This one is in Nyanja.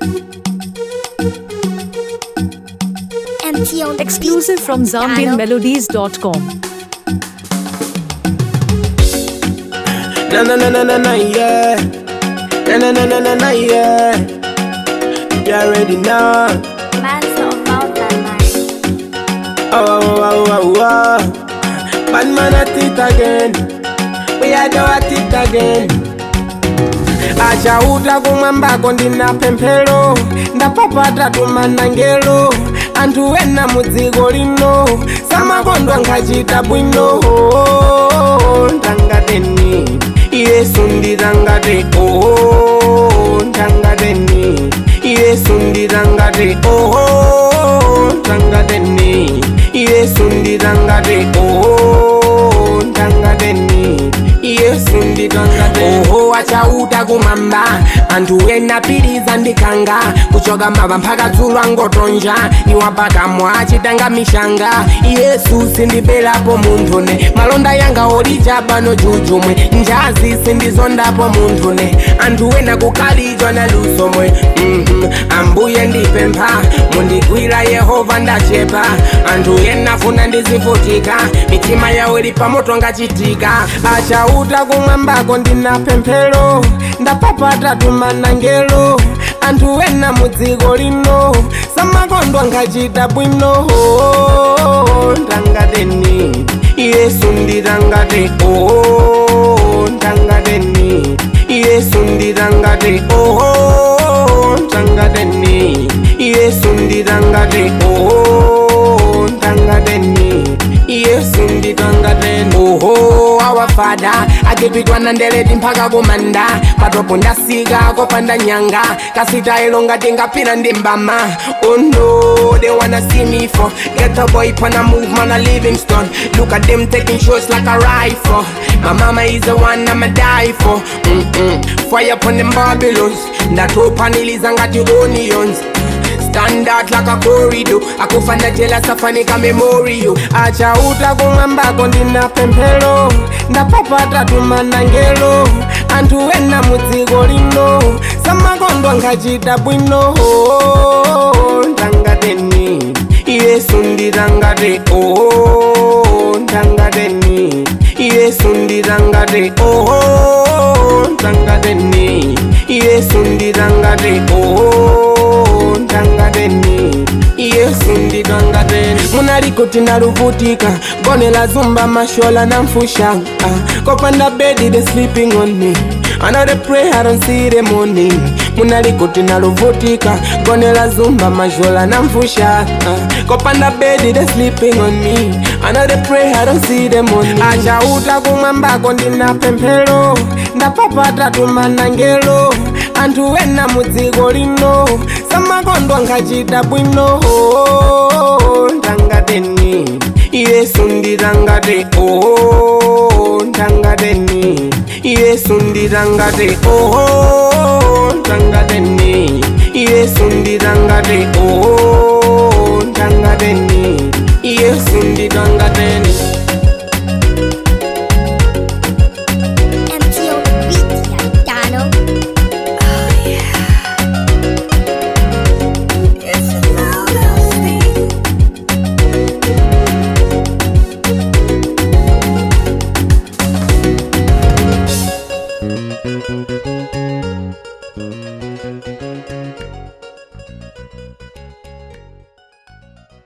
Exclusive from ZambianMelodies.com. Na na na na na na yeah. Na na na na na na yeah. You already know. Man's of mountain man. Oh oh oh oh oh. Bad man at it again. We are do at it again. Acha uta kumamba kondina pempelo. Ndapapata tumanangelo. Antu wena mudzigo lino. Sama kondwa nkachita bwino. Ntangateni Yesu ndirangate. Ntangateni Yesu ndirangate. Ntangateni Yesu ndirangate. Ntangateni Yesu ndirangate. Acha uta kumamba antu wena piriza ndikanga kuchoka mava mpaka dzulo angotonja iwapaka mwachitanga mishanga Yesu sindipelapo munthune malonda yanga olijabano jujumwe njazi sindizondapo munthune antu wena kukalijwa na lusomwe ambuye ndipempha mundigwira Yehova ndachepa antu yena funa ndizivutika mitima yawo ili pamoto ngachitika acha uta kumwambako ndina pemphero ndapapata tumanangelo antu wena mudziko lino samakondwa ngachita bwino ntangateni Yesu ndirangate. Ntangateni Yesu ndirangate. Ntangateni Yesu ndirangate. Ntangateni Yesu ndirangate. Our Father akipitwa na ndeleti mpaka kumanda patopo ndasika kopanda nyanga kasita ilonga tingapira ndimbama. Oh no, they wanna see me for get a boy pana move man a Livingstone. Look at them taking shots like a rifle. My mama is the one I'ma die for. Fire upon them Babylons. That open is ngati onions. Stand out like a corridor. Akufanda jela safani ka memorial. Acha uta kumwambako ndina pemphero. Ndapapata tumanangelo. Antu wena mudziko lino samakondwa ngachita bwino. Ntangateni Yesu ndirangate. Ntangateni Yesu ndirangate. Ntangateni Yesu ndirangate. Ntangateni Yesu ndirangate. Munalikuti naruvutika gone la zumba mashola na mfusha kopanda bedi they sleeping on me. I know they pray I don't see the money. Munalikuti naruvutika gone la zumba mashola na mfusha kopanda bedi they sleeping on me. I know they pray I don't see the money. Acha uta kumwambako ndina pemphero ndapapata tumanangelo antu wena mudziko lino samakondwa ngachita bwino. Ntangateni Yesu ndirangate. Ntangateni Yesu ndirangate. Ntangateni Yesu ndirangate. Ntangateni Yesu ndirangate.